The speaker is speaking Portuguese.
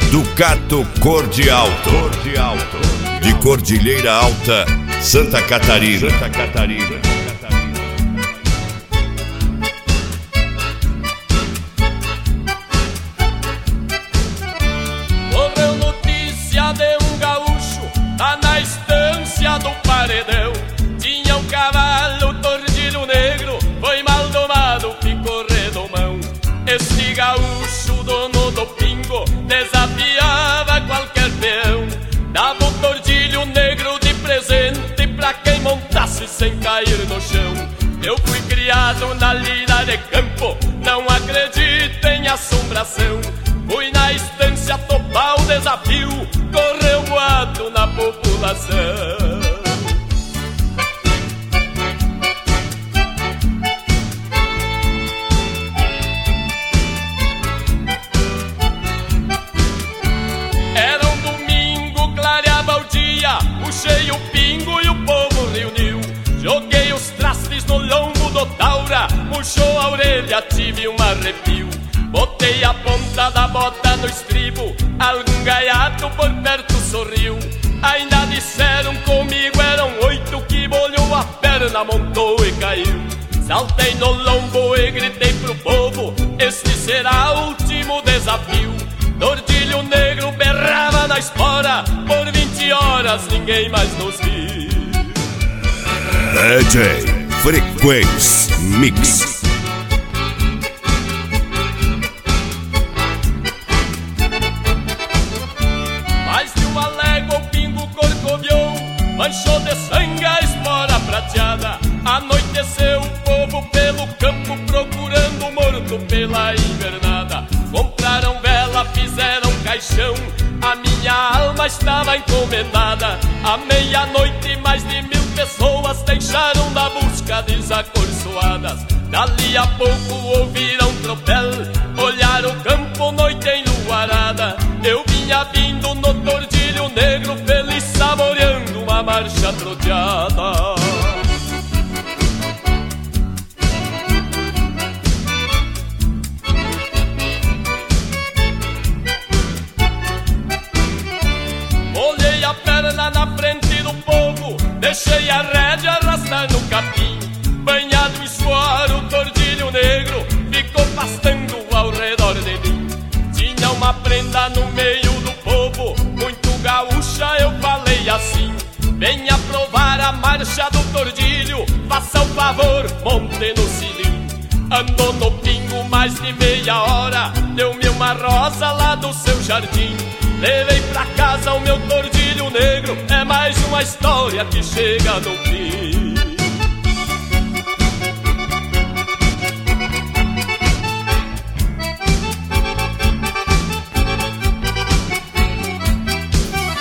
Ducato Cor de Alto, de Cordilheira Alta, Santa Catarina. Correu notícia de um gaúcho lá na estância do Paredão. Tinha um cavalo tordilho negro, foi mal domado, ficou redomão. Este gaúcho, dono do pingo, desafiava qualquer peão. Dava um tordilho negro de presente pra quem montasse sem cair no chão. Eu fui criado na lida de campo, não acredito em assombração. Fui na estância topar o desafio, correu boato na população. Puxei o pingo e o povo reuniu. Joguei os trastes no lombo do taura, murchou a orelha, tive um arrepio. Botei a ponta da bota no estribo, algum gaiato por perto sorriu. Ainda disseram comigo, eram 8 que bolhou a perna, montou e caiu. Saltei no lombo e gritei pro povo, este será o último desafio. Tordilho negro berrava na espora, por 20 horas ninguém mais nos viu. DJ Frequência Mix. Mais de uma légua o pingo corcoviou, manchou de sangue a espora prateada. Anoiteceu o povo pelo campo, procurando o morto pela invernada. Compraram vela, fizeram caixão, a minha alma estava encomendada. À meia-noite mais de 1000 pessoas deixaram da busca desacorçoadas. Dali a pouco ouviram tropel, olharam o campo, noite enluarada. Eu vinha vindo no tordilho negro, feliz saboreando uma marcha troteada. Na frente do povo, deixei a rédea arrastar no capim. Banhado em suor, o tordilho negro ficou pastando ao redor de mim. Tinha uma prenda no meio do povo, muito gaúcha, eu falei assim: venha provar a marcha do tordilho, faça o favor, monte no cilim. Andou no pingo mais de meia hora, deu-me uma rosa lá do seu jardim. Levei pra casa o meu tordilho negro, é mais uma história que chega no fim.